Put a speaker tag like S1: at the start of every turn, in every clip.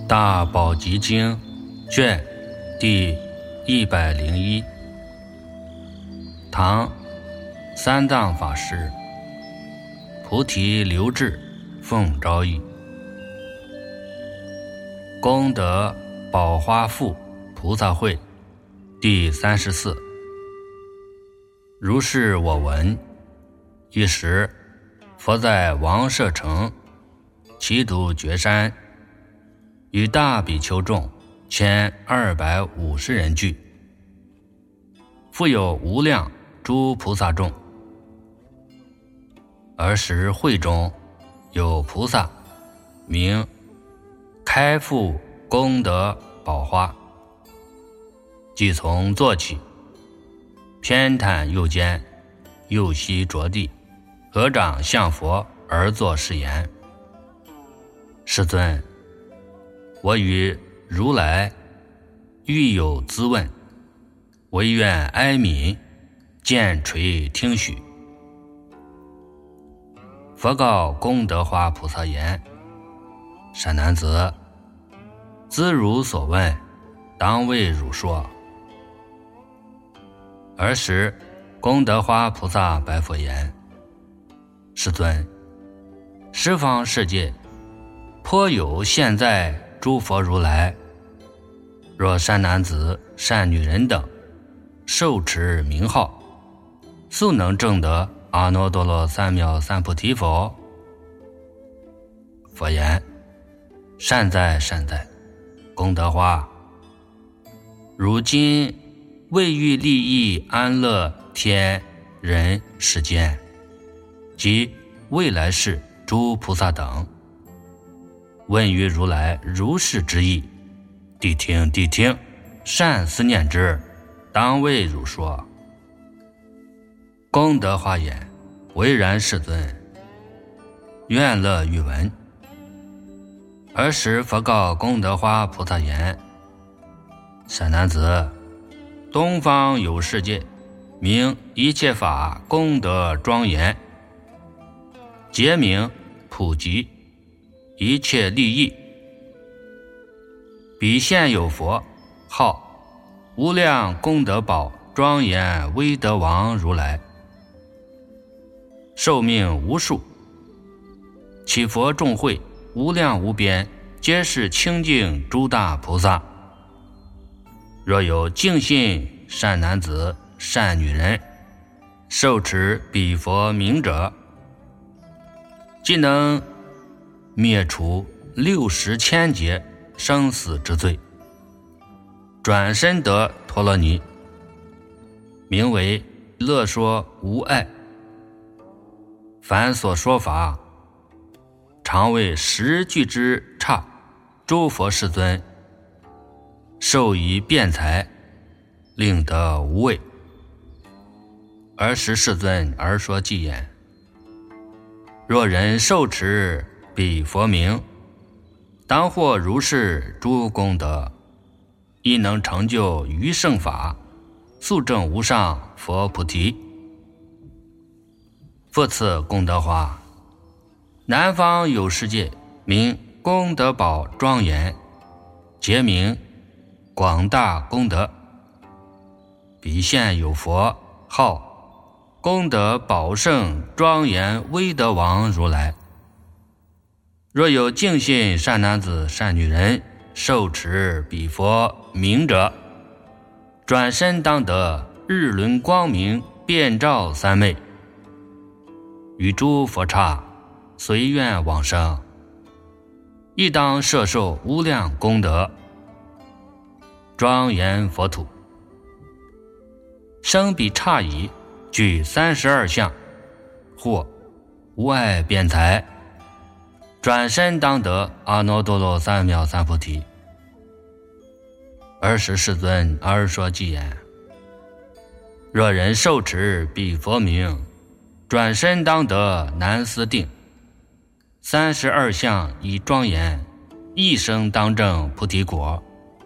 S1: 大宝积经卷第101。唐三藏法师菩提留志奉诏译。功德宝花赋菩萨会第34。如是我闻，一时佛在王舍城祇毒觉山，与大比丘众1250人聚，复有无量诸菩萨众。尔时会中有菩萨名开复功德宝花，即从坐起，偏袒右肩，右膝着地，合掌向佛而作是言：世尊，我与如来欲有咨问，唯愿哀悯，见垂听许。佛告功德花菩萨言：善男子，兹汝所问，当为汝说。尔时功德花菩萨白佛言：世尊，十方世界颇有现在诸佛如来，若善男子善女人等受持名号，速能证得阿耨多罗三藐三菩提否？佛言：善哉善哉，功德花，如今为欲利益安乐天人世间及未来世诸菩萨等，问于如来如是之意，谛听谛听，善思念之，当为汝说。功德花言：唯然世尊，愿乐欲闻。尔时佛告功德花菩萨言：善男子，东方有世界，名一切法功德庄严，皆名普及一切利益。彼现有佛，号无量功德宝庄严威德王如来，寿命无数，其佛众会无量无边，皆是清净诸大菩萨。若有净信善男子善女人受持彼佛名者，即能灭除60千劫生死之罪，转身得陀罗尼，名为乐说无碍。凡所说法，常为10句之刹，诸佛世尊授以辩才，令得无畏。尔时世尊而说偈言：若人受持彼佛名，当获如是诸功德，亦能成就余圣法，速证无上佛菩提。复次功德花，南方有世界，名功德宝庄严，皆名广大功德。彼现有佛，号功德宝胜庄严威德王如来。若有净信善男子善女人受持彼佛名者，转身当得日轮光明，遍照三昧，与诸佛刹随愿往生，亦当摄受无量功德庄严佛土。生彼刹已，具32相，或无碍辩才，转身当得阿耨多罗三藐三菩提。尔时世尊而说偈言：若人受持彼佛名，转身当得南思定，32相以庄严，一生当证菩提果。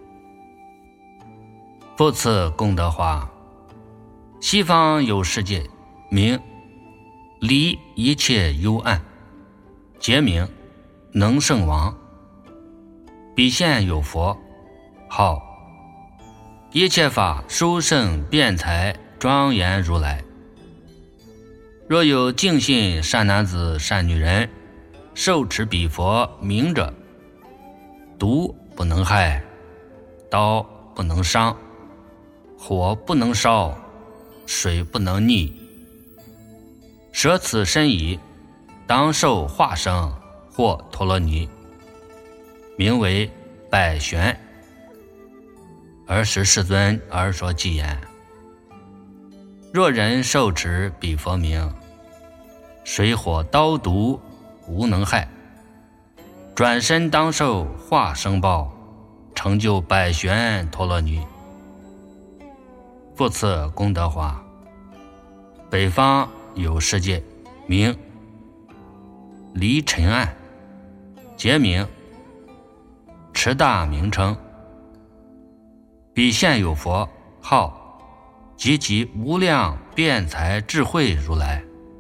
S1: 复次功德花，西方有世界，名离一切幽暗，皆名能胜王。 彼现有佛，号一切法殊胜辩才庄严如来。若有净信善男子善女人，受持彼佛名者，毒不能害，刀不能伤，火不能烧，水不能溺，舍此身已，当受化生或陀罗尼，名为百旋。尔时世尊而说偈言：若人受持彼佛名，水火刀毒无能害，转身当受化生报，成就百旋陀罗尼。复次功德华，北方有世界，名离尘岸，节名持大名称。彼现有佛，号积极无量辩才智慧如来。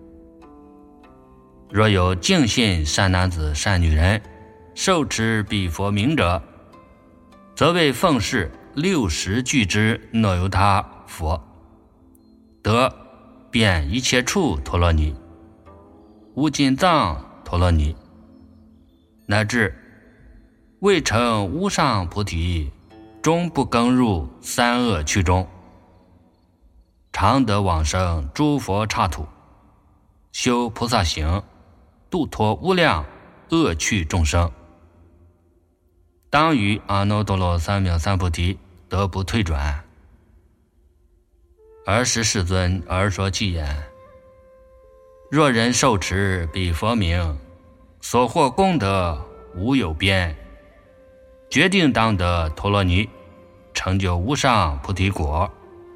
S1: 若有净信善男子善女人，受持彼佛名者，则为奉事60俱胝那由他佛，得遍一切处陀罗尼，无尽藏陀罗尼，乃至未成无上菩提，终不更入三恶趣中，常得往生诸佛刹土，修菩萨行，度脱无量恶趣众生，当于阿耨多罗三藐三菩提得不退转。尔时世尊而说偈言：若人受持彼佛名，所获功德无有边，决定当得陀罗尼，成就无上菩提果。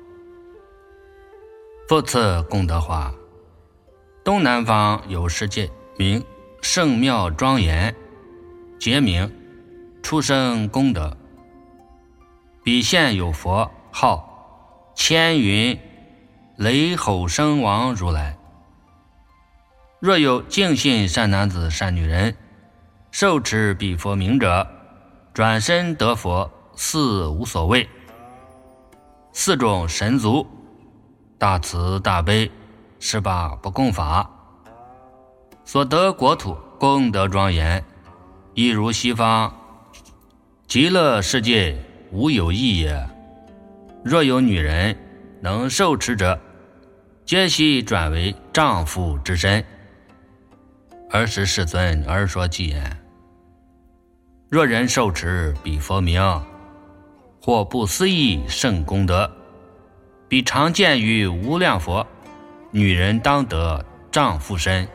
S1: 复次功德华，东南方有世界，名圣妙庄严，节名出生功德。彼现有佛，号千云雷吼声王如来。若有净信善男子善女人，受持彼佛名者，转身得佛四无所谓，四种神足，大慈大悲18不共法，所得国土功德庄严，一如西方极乐世界无有异也。若有女人能受持者，皆悉转为丈夫之身。尔时世尊而说偈言：若人受持彼佛名，或不思议圣功德，彼常见于无量佛，女人当得丈夫身。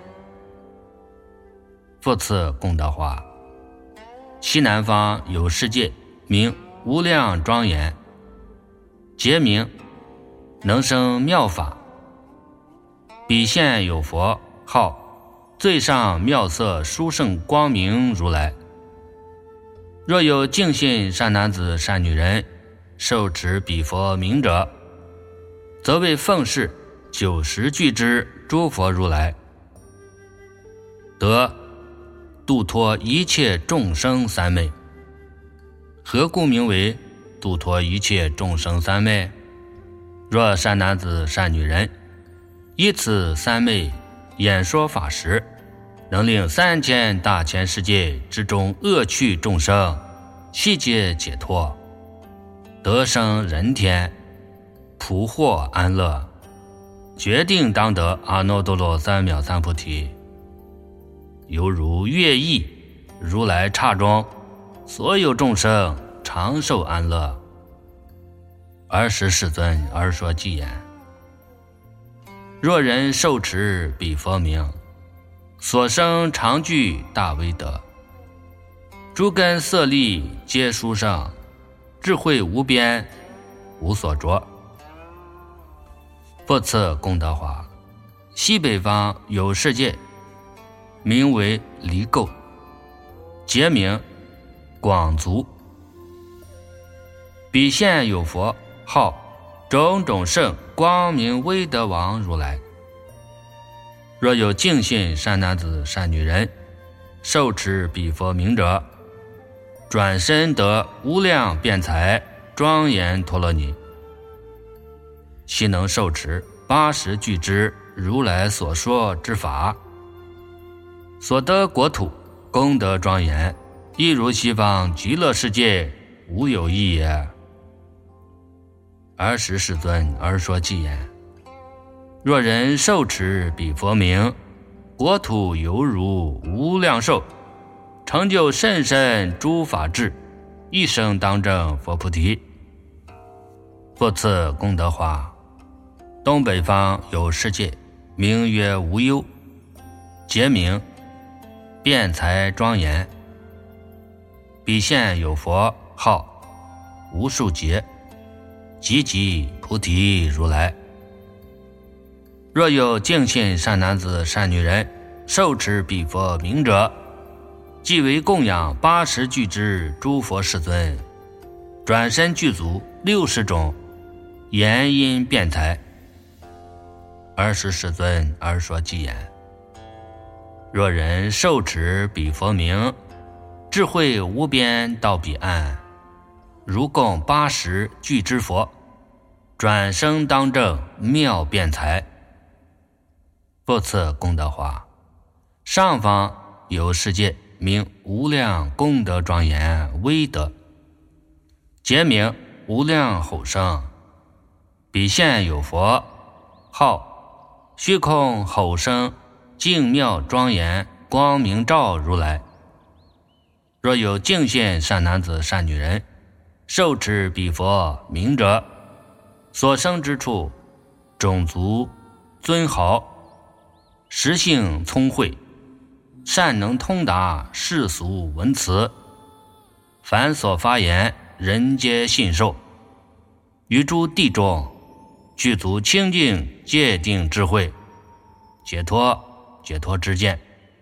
S1: 复次功德华，西南方有世界，名无量庄严，节名能生妙法。彼现有佛，号最上妙色殊胜光明如来。若有净信善男子善女人，受持彼佛名者，则为奉事90俱胝诸佛如来，得度脱一切众生三昧。何故名为度脱一切众生三昧？若善男子善女人以此三昧演说法时，能令3000大千世界之中恶趣众生悉皆解脱，得生人天，普获安乐，决定当得阿耨多罗三藐三菩提。犹如乐意如来刹中，所有众生长寿安乐。尔时世尊而说偈言：若人受持彼佛名，所生常具大威德，诸根色力皆殊胜，智慧无边，无所着。复次功德华，西北方有世界，名为离垢，节名广足。彼现有佛，号种种圣光明威德王如来。若有净信善男子善女人，受持彼佛名者， 转身得无量辩才庄严陀罗尼，悉能受持80俱胝如来所说之法，所得国土功德庄严，亦如西方极乐世界无有异也。尔时世尊而说偈言：若人受持彼佛名，国土犹如无量寿，成就甚深诸法智，一生当证佛菩提。复次功德华，东北方有世界，名曰无忧，节名辩才庄严，彼现有佛号无数劫，积集菩提如来。若有净信善男子善女人，受持彼佛名者，即为供养80俱胝诸佛世尊，转身具足60种言音辩才。尔时世尊而说偈言：若人受持彼佛名，智慧无边到彼岸，如供80俱胝佛，转生当证妙辩才。复次功德华，上方有世界，名无量功德庄严威德，节名无量吼声，彼现有佛号虚空吼声净妙庄严光明照如来。若有净信善男子善女人，受持彼佛名者，所生之处种族尊豪，实性聪慧，善能通达世俗文辞，凡所发言人皆信受，于诸地中具足清净戒定智慧，解脱之见，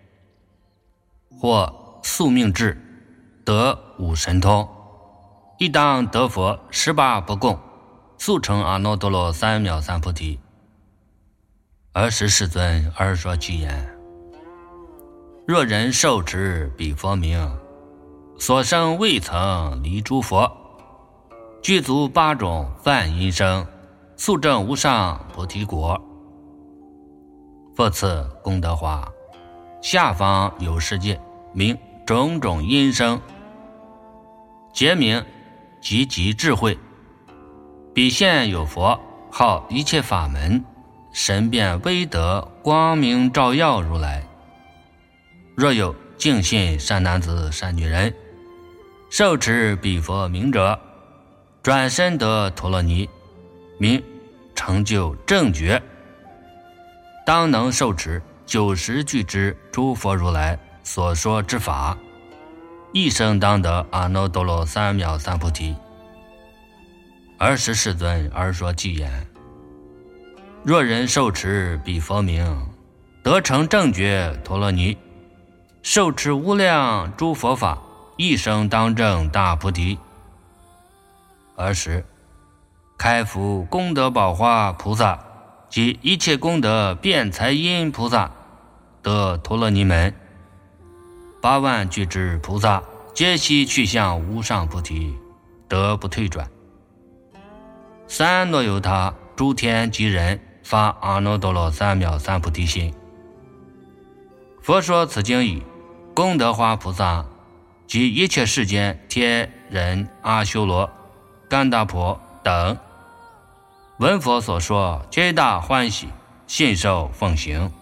S1: 或宿命智，得五神通，亦当得佛18不共，速成阿耨多罗三藐三菩提。尔时世尊而说偈言：若人受持彼佛名，所生未曾离诸佛，具足8种梵音声，速证无上菩提果。复次功德华，下方有世界，名种种音声，节名积集智慧，彼现有佛号一切法门神变威德光明照耀如来。若有净信善男子善女人，受持彼佛名者，转身得陀罗尼，名成就正觉，当能受持90俱胝诸佛如来所说之法，一生当得阿耨多罗三藐三菩提。尔时世尊而说偈言：若人受持彼佛名，得成正觉陀罗尼，受持无量诸佛法，一生当证大菩提。尔时开福功德宝华菩萨及一切功德辩才音菩萨得陀罗尼门，8万俱胝菩萨皆悉去向无上菩提，得不退转。三若由他诸天及人发阿耨多罗三藐三菩提心。佛说此经已，功德华菩萨及一切世间天人阿修罗干达婆等闻佛所说，皆大欢喜，信受奉行。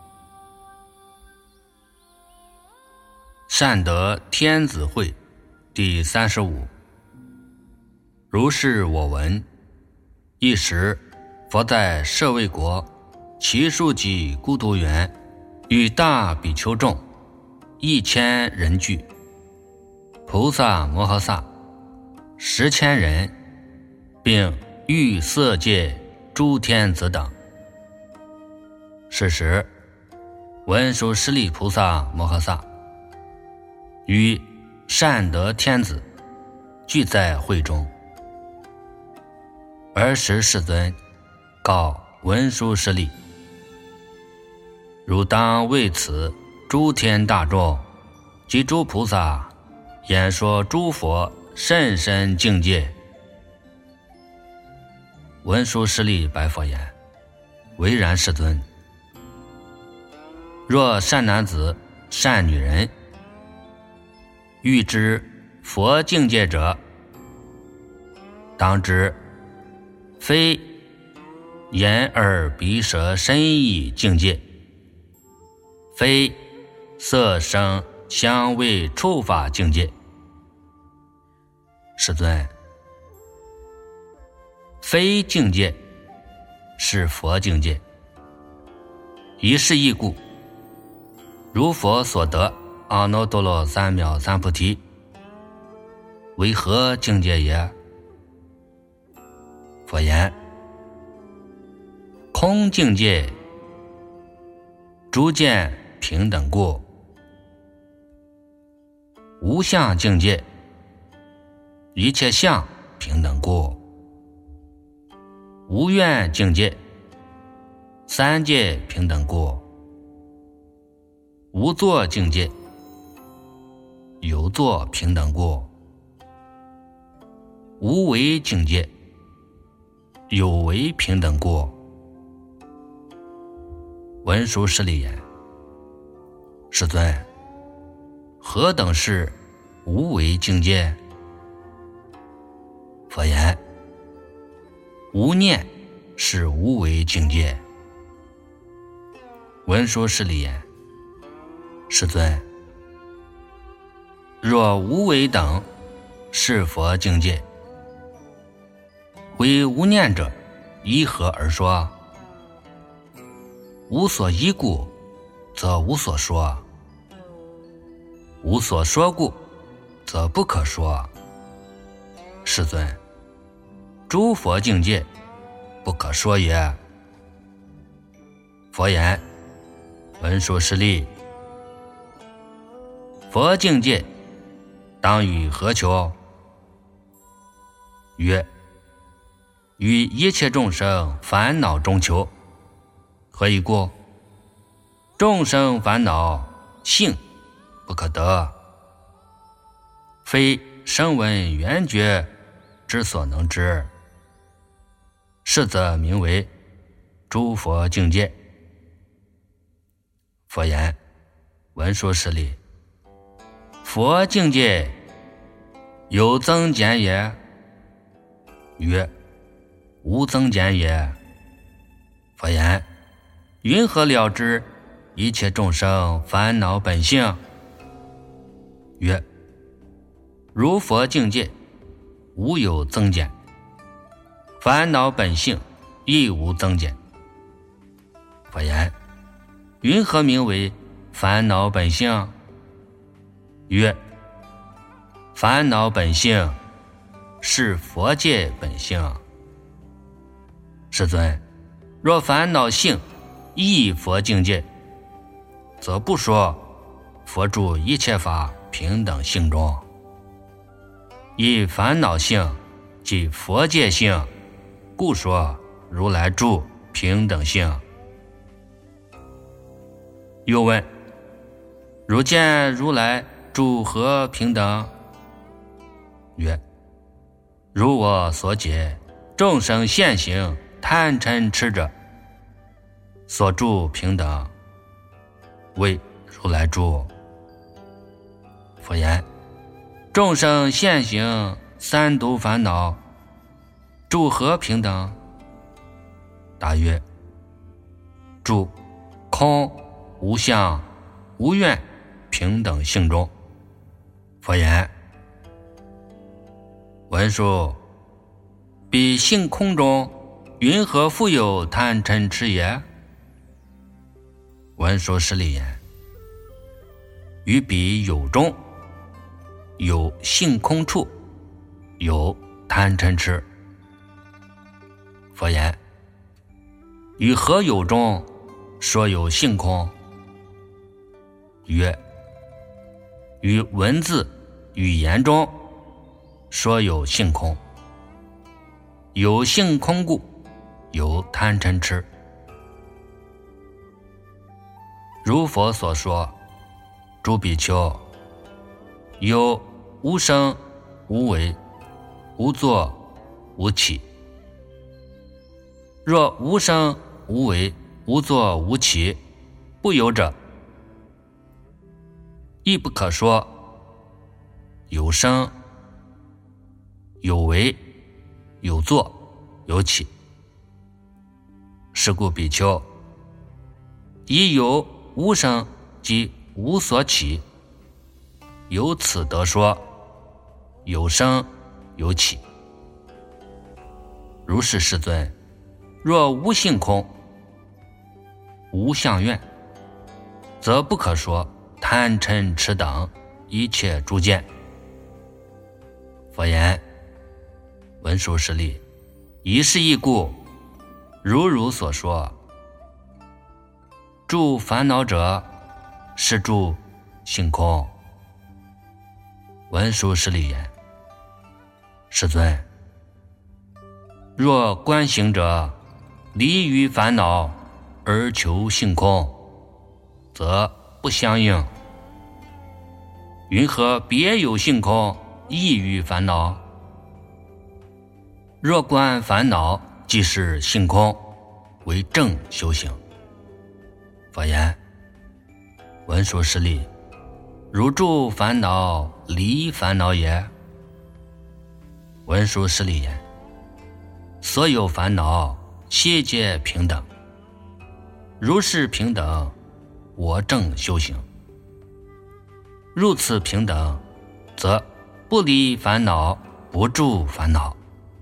S1: 善得天子会第35。如是我闻，一时佛在舍卫国祇树给孤独园，与大比丘众1000人聚，菩萨摩诃萨10千人，并欲色界诸天子等。是时文殊师利菩萨摩诃萨与善得天子聚在会中。尔时世尊告文殊师利：汝当为此诸天大众及诸菩萨演说诸佛甚深境界。文殊师利白佛言：唯然，世尊。若善男子、善女人，欲知佛境界者，当知非眼耳鼻舌身意境界，非色声香味触法境界。世尊，非境界是佛境界。以是义故，如佛所得阿耨多罗三藐三菩提，为何境界也？佛言：空境界，诸见平等故；无相境界，一切相平等故；无愿境界，三界平等故；无作境界，有作平等故；无为境界，有为平等故。文殊师利言：世尊，何等是无为境界？佛言：无念是无为境界。文殊师利言：世尊，若无为等是佛境界，为无念者依何而说？无所依故，则无所说；无所说故，则不可说。世尊，诸佛境界不可说也。佛言：文殊师利，佛境界当与何求？曰：与一切众生烦恼中求。何以故？众生烦恼性不可得，非声闻缘觉之所能知，是则名为诸佛境界。佛言：文殊师利，佛境界有增减也？曰：无增减也。佛言：云何了知一切众生烦恼本性？曰：如佛境界无有增减，烦恼本性亦无增减。佛言：云何名为烦恼本性？曰：烦恼本性是佛界本性。世尊，若烦恼性亦佛境界，则不说佛住一切法平等性中。以烦恼性即佛界性，故说如来住平等性。又问：如见如来住何平等？曰：如我所解，众生现行贪嗔痴者，所住平等，为如来住。佛言：众生现行三毒烦恼，住何平等？答曰：住空无相无愿平等性中。佛言：文殊，彼性空中云何复有贪嗔痴也？文殊师利言：于彼有中，有性空处，有贪嗔痴。佛言：于何有中说有性空？曰：于文字语言中说有性空，有性空故，有贪嗔痴。如佛所说，诸比丘，有无生无为，无作无起。若无生无为，无作无起，不有者，亦不可说有生有为有作有起。是故比丘，以有无生即无所起，由此得说有生有起。如是世尊，若无性空无相愿，则不可说贪嗔痴等一切诸见。佛言：文殊师利，以是义故，如汝所说，诸烦恼者，是诸性空。文殊师利言：世尊，若观行者离于烦恼而求性空，则不相应。云何别有性空，异于烦恼？若观烦恼即是性空，为正修行。佛言：文殊师利，汝住烦恼离烦恼也？文殊师利言：所有烦恼悉皆平等，如是平等，我正修行。如此平等，则不离烦恼，不住烦恼。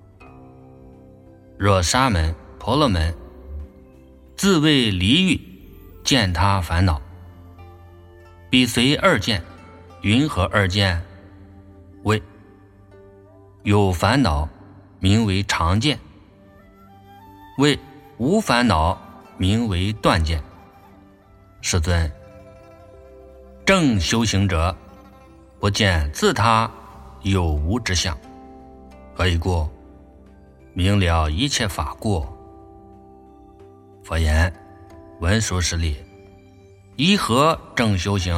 S1: 若沙门、婆罗门自为离欲，见他烦恼，彼随二见，云何二见？谓有烦恼，名为常见；谓无烦恼，名为断见。世尊，正修行者，不见自他有无之相，何以故？明了一切法故。佛言：文殊师利，依何正修行？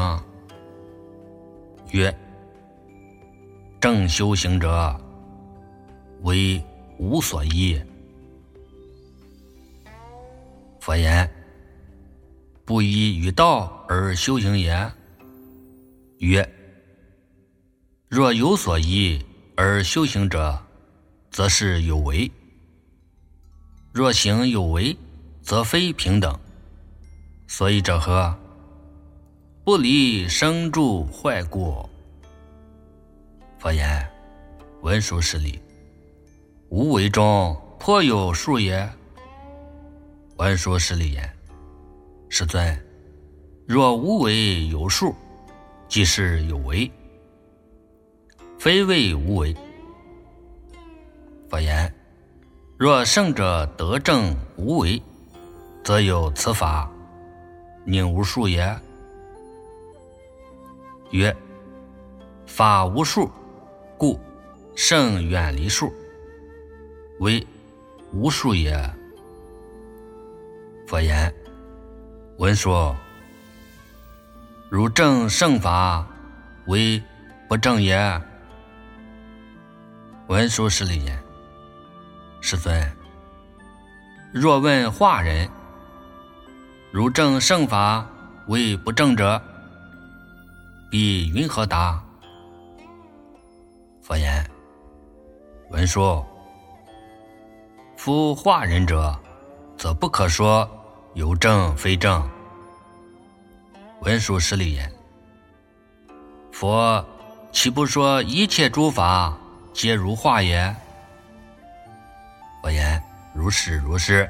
S1: 曰：正修行者，为无所依。佛言：不依于道而修行也？曰：若有所依而修行者，则是有为；若行有为，则非平等。所以者何？不离生住坏故。佛言：文殊师利，无为中颇有数也。文殊师利言：世尊，若无为有数，即是有为，非谓无为。佛言：若圣者得证无为，则有此法，宁无数也？曰：法无数，故圣远离数，为无数也。佛言：文殊，如正圣法，为不正也？文殊师利言：世尊，若问化人，如正圣法为不正者，必云何答？佛言：文殊，夫化人者，则不可说有正非正。文殊师利言：佛岂不说一切诸法皆如化也？佛言：如是如是。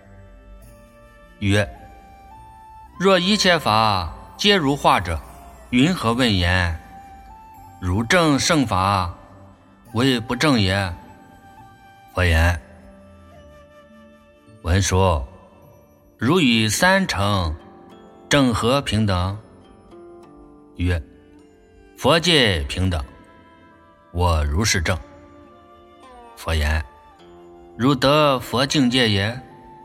S1: 曰：若一切法皆如化者，云何问言？如正圣法为不正也？佛言：文殊，如与三乘正何平等？曰：佛界平等，我如是正。佛言：汝得佛境界也？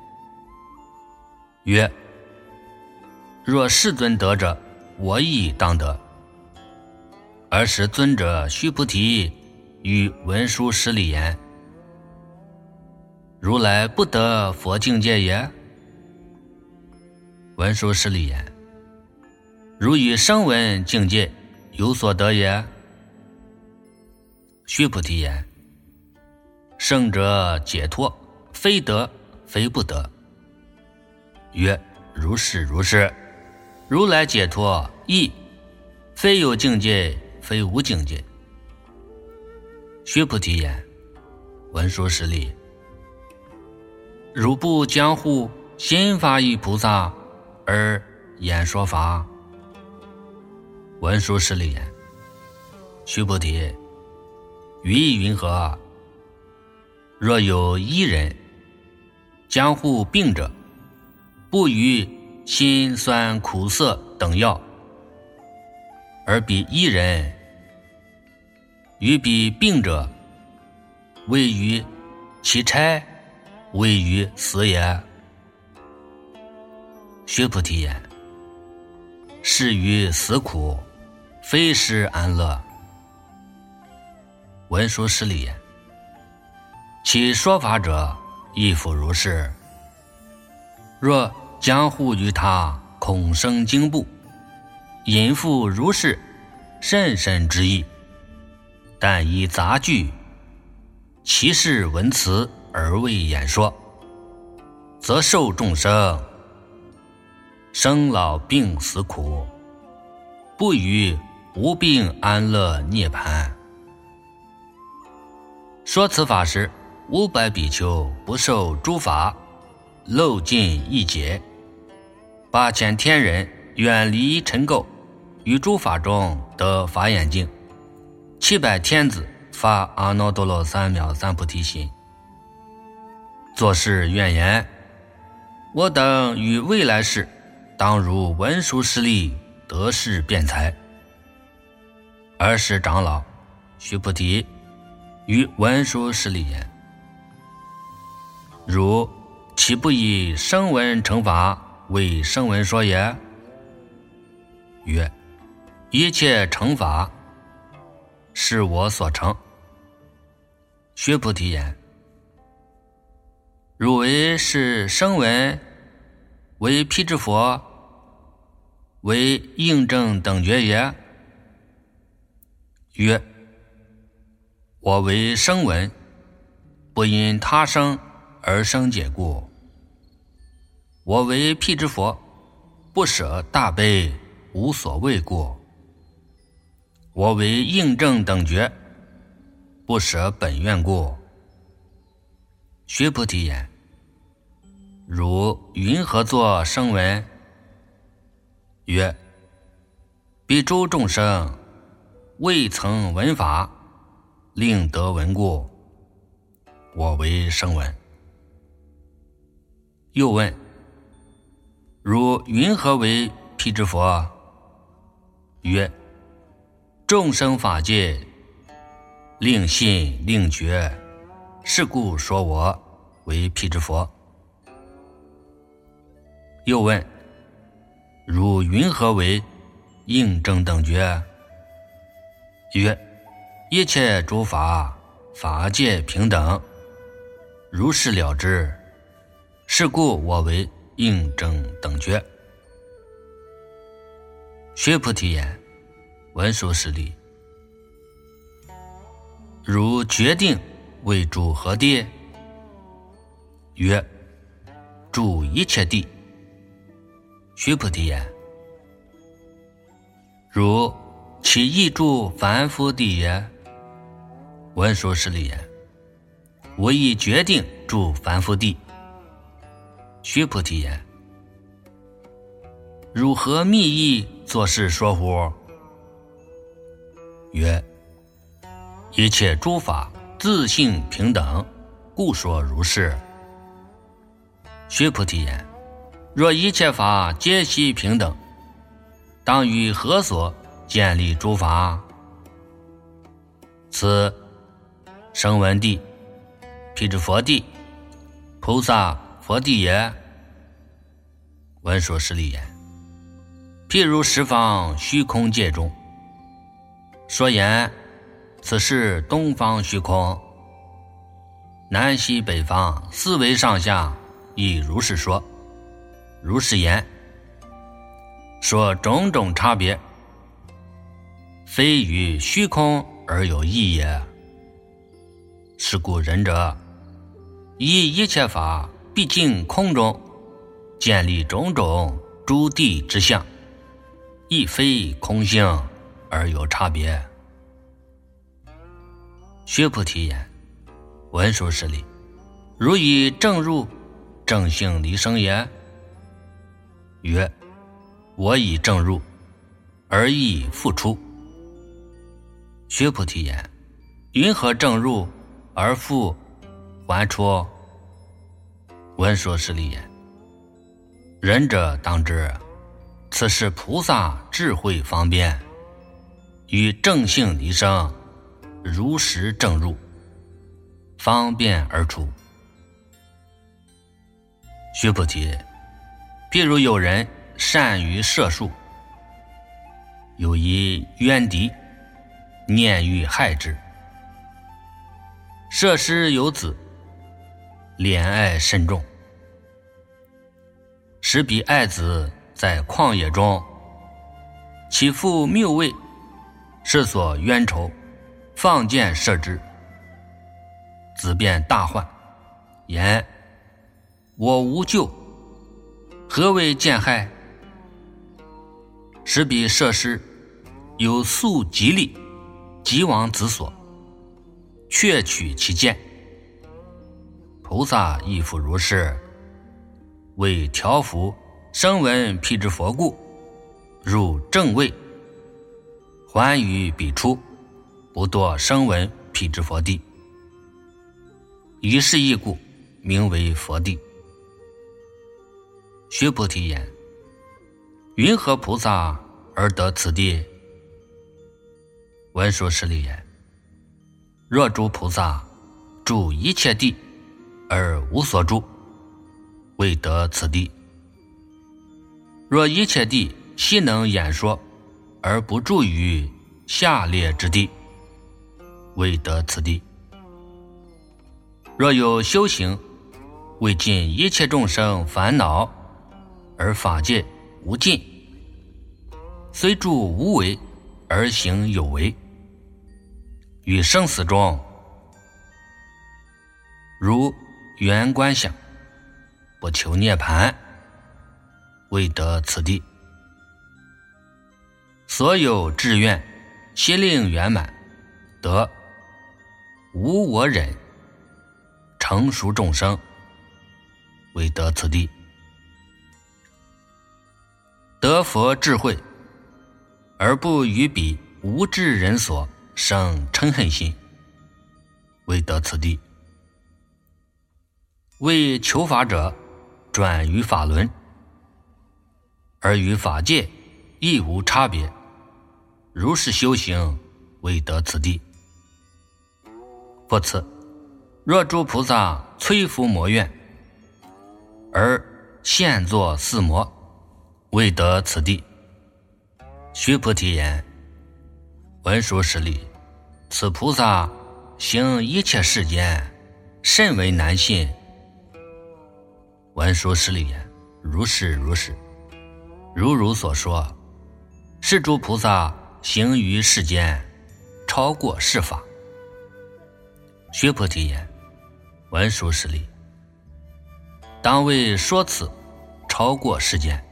S1: 曰：若世尊得者，我亦当得。 而是尊者须菩提与文殊师利言：如来不得佛境界也？文殊师利言：如与声闻境界有所得也？须菩提言：圣者解脱，非得非不得。曰：如是如是。如来解脱亦非有境界，非无境界。须菩提言：文殊师利，如不将护心法与菩萨而言说法？文殊师利言：须菩提，于意云何？若有一人将护病者，不于辛酸苦涩等药，而彼一人于彼病者，位于其差，位于死也。须菩提言：是于死苦，非是安乐。文殊师利言：其说法者亦复如是。若将护于他，恐生惊怖，引复如是甚深之意。但以杂句其事文辞而为演说，则受众生生老病死苦，不于无病安乐涅槃。说此法时，500比丘不受诸法，漏尽一劫；8000天人远离尘垢，于诸法中得法眼净；700天子发阿耨多罗三藐三菩提心，作是愿言：我等于未来世，当如文殊师利得世辩才。尔时长老须菩提于文殊师利言：汝岂不以声闻乘法为声闻说也？曰：一切乘法是我所成。须菩提言：汝为是声闻，为辟支佛，为应正等觉也？曰：我为声闻，不因他生而生解故；我为辟支佛，不舍大悲无所谓故；我为应正等觉，不舍本愿故。须菩提言：汝云何作声闻？曰：彼诸众生未曾闻法，令得闻故，我为声闻。又问：汝云何为辟支佛？曰：众生法界，令信令觉，是故说我为辟支佛。又问：汝云何为应正等觉？曰：一切诸法，法界平等，如是了之，是故我为应正等觉。须菩提言：文殊师利，汝决定为住何地？曰：住一切地。须菩提言：汝岂亦住凡夫地也？文殊师利言：我亦决定住凡夫地。须菩提言：汝何密意作是说乎？曰：一切诸法自性平等，故说如是。须菩提言：若一切法皆悉平等，当于何所建立诸法？此声闻地、辟支佛地、菩萨佛地也。文殊师利言：譬如十方虚空界中， 说言此是东方虚空，南西北方四维上下亦如是说，如是言，说种种差别，非于虚空而有异也。是故仁者以一切法毕竟空中，建立种种诸地之相，亦非空性而有差别。须菩提言：文殊师利，如以正入正性离生也？曰：我以正入，而亦复出。须菩提言：云何正入而复还出？文殊师利言：仁者当知，此是菩萨智慧方便，与正性离生，如实正入，方便而出。须菩提，譬如有人善于射术，有一冤敌，念欲害之，射师有子，怜爱甚重，使彼爱子在旷野中，其父谬位，是所冤仇，放箭射之，子便大患，言：我无救，何为箭害？使彼射师有速极力，急往子所，却取其剑。菩萨亦复如是，为调伏声闻辟支佛故，入正位，还于彼出，不堕声闻辟支佛地。以是义故，名为佛地。须菩提言：云何菩萨而得此地？文殊师利言：若诸菩萨住一切地而无所住，未得此地。若一切地悉能演说而不住于下列之地，未得此地。若有修行为尽一切众生烦恼，而法界无尽，虽住无为而行有为，于生死中如圆观想，不求涅槃，未得此地。所有志愿悉令圆满，得无我忍，成熟众生，未得此地。得佛智慧，而不与彼无智人所生嗔恨心，未得此地。为求法者转于法轮，而与法界亦无差别，如是修行，未得此地。复次，若诸菩萨摧伏魔怨，而现作四魔，未得此地。须菩提言：文殊师利，此菩萨行一切世间，甚为难信。文殊师利言：如是如是，如所说，是诸菩萨行于世间，超过世法。须菩提言：文殊师利，当为说此超过世间。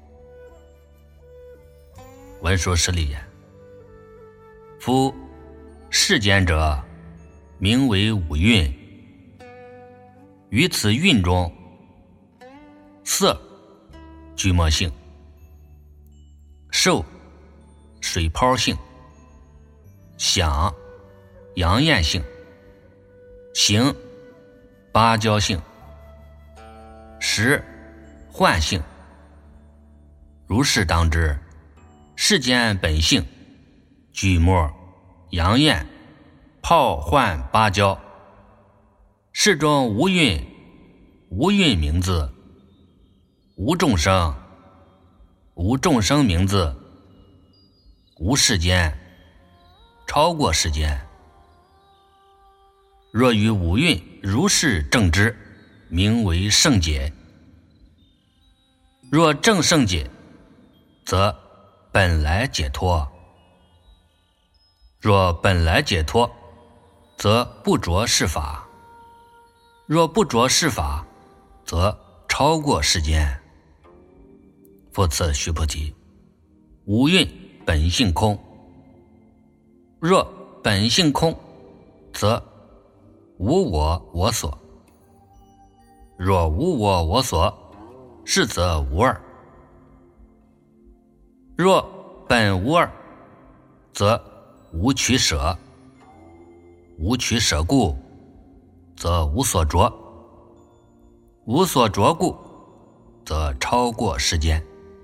S1: 文殊师利言：夫世间者，名为五蕴，于此蕴中，色聚沫性，受水泡性，想阳焰性，行芭蕉性，识幻性。如是当知，世间本性，聚沫阳焰泡幻芭蕉，世中无蕴，无蕴名字，无众生，无众生名字，无世间， 超过世间。若于五蕴如是正之，名为圣解。若正圣解，则本来解脱。若本来解脱，则不着世法。若不着世法，则超过世间。复次须菩提，五蕴本性空。若本性空，则无我我所。若无我我所，是则无二。若本无二，则无取舍。无取舍故，则无所着。无所着故，则超过世间。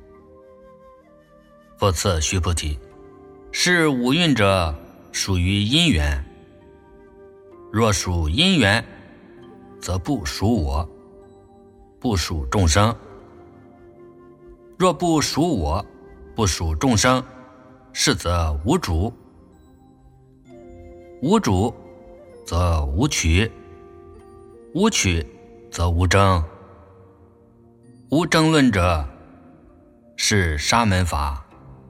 S1: 复次须菩提，是五蕴者属于因缘。若属因缘，则不属我，不属众生。若不属我，不属众生，是则无主。无主，则无取。无取，则无争。无争论者，是沙门法。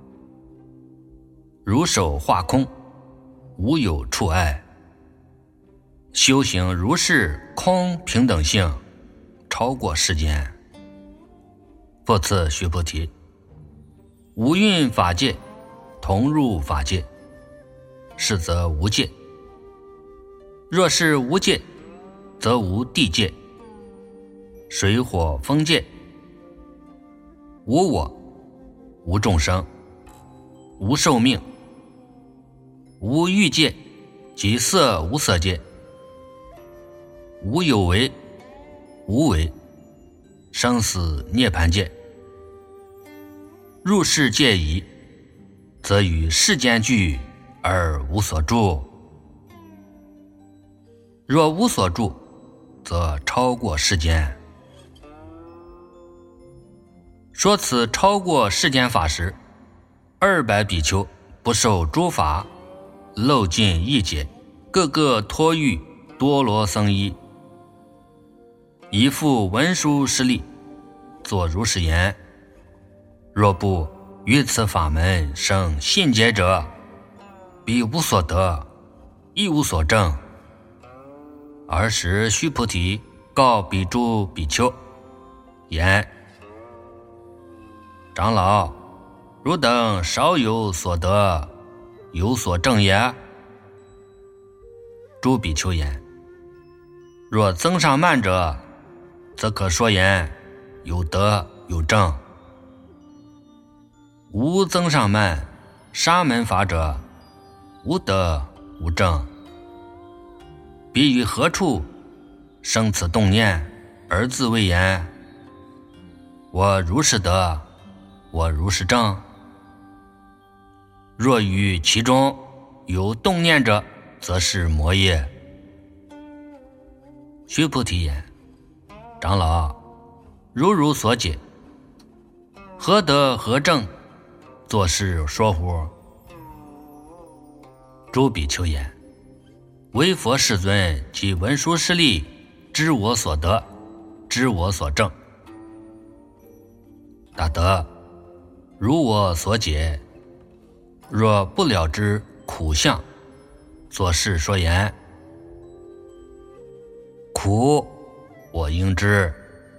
S1: 如手化空，无有处碍。修行如是空平等性，超过世间。复次须菩提，五蕴法界同入法界，是则无界。若是无界，则无地界、水火风界。无我，无众生，无寿命，无欲界及色无色界。无有为，无为，生死涅槃界。入世界矣，则与世间俱而无所住。若无所住，则超过世间。说此超过世间法时，200比丘不受诸法，漏尽一劫，个个脱欲多罗僧衣，以复文殊师利，作如是言：若不于此法门生信解者，彼无所得，亦无所证。尔时须菩提告彼诸比丘言：长老，汝等少有所得，有所证也。诸比丘言：若增上慢者，则可说言有得有证。无增上慢沙门法者，无得无证。彼于何处生此动念，而自谓言：我如是得，我如是证？若于其中有动念者，则是魔业。须菩提言：长老，如所解，何得何证，作是说乎？诸比丘言：唯佛世尊及文殊师利知我所得，知我所证。大德，如我所解，若不了知苦相，作是说言：苦我应知，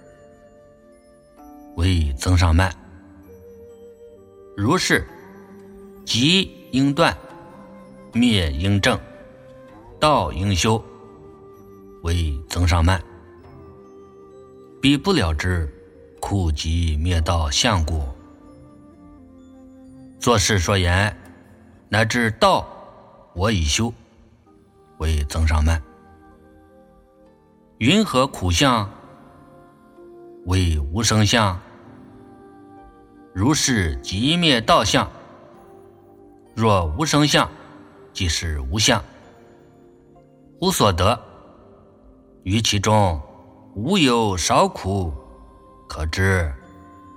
S1: 为增上慢。如是，集应断，灭应正，道应修，为增上慢。彼不了知苦集灭道相故，作是说言：乃至道我已修，为增上慢。云何苦相？为无生相。如是即灭道相。若无生相，即是无相，无所得，于其中无有少苦可知。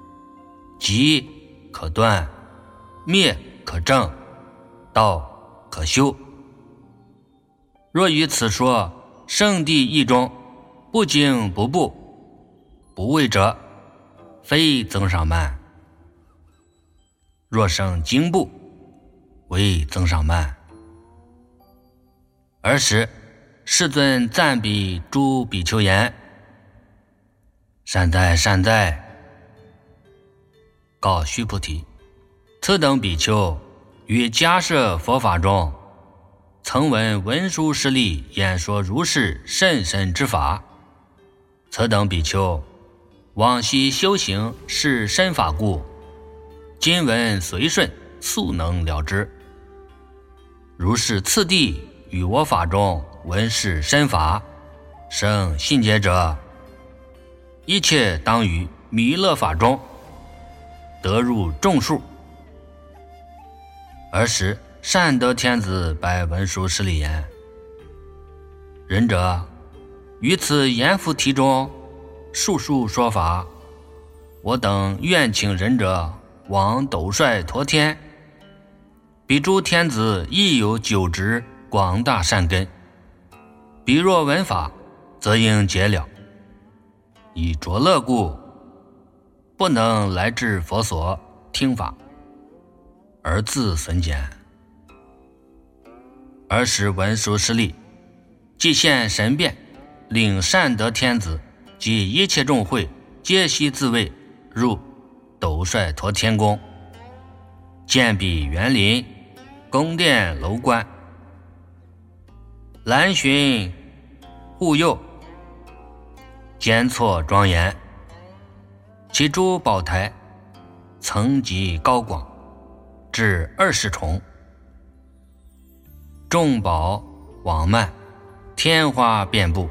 S1: 集可断，灭可证，道可修。若于此说圣地义中，不惊不怖，不畏者，非增上慢；若生惊怖，为增上慢。尔时世尊赞彼诸比丘言：善哉善哉！告须菩提，此等比丘于迦摄佛法中，曾闻文殊师利演说如是甚深之法。此等比丘往昔修行是深法故，今闻随顺，速能了之。如是次第于我法中闻是深法，生信解者，一切当于弥勒法中得入众数。尔时善得天子拜文殊师利言：仁者，于此阎浮提中述说法，我等愿请仁者往斗率陀天。彼诸天子亦有久植广大善根，彼若闻法，则应解了。以着乐故，不能来至佛所听法，而自损减。尔时文殊师利即现神变，令善得天子及一切众会皆悉自卫，入斗率陀天宫，见彼园林宫殿楼观，兰寻护佑，间错庄严，其诸宝台层级高广，至20重，众宝网幔，天花遍布，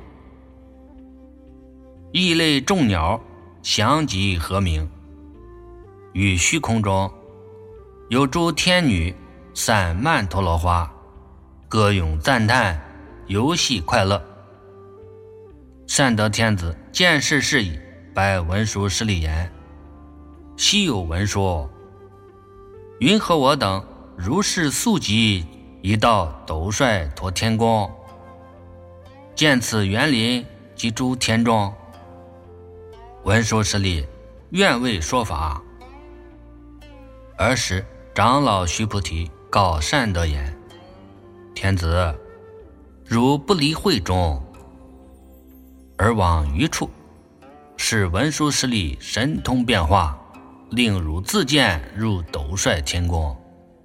S1: 异类众鸟翔集和鸣。于虚空中有诸天女散曼陀罗花，歌咏赞叹，游戏快乐。善得天子见是事矣，拜文殊师利言：昔有闻说，云何我等如是速疾一到斗率陀天宫，见此园林及诸天众？文殊师利愿为说法。尔时长老须菩提告善得言：天子，如不离会中而往余处，是文殊师利神通变化，令汝自见入斗率天宫。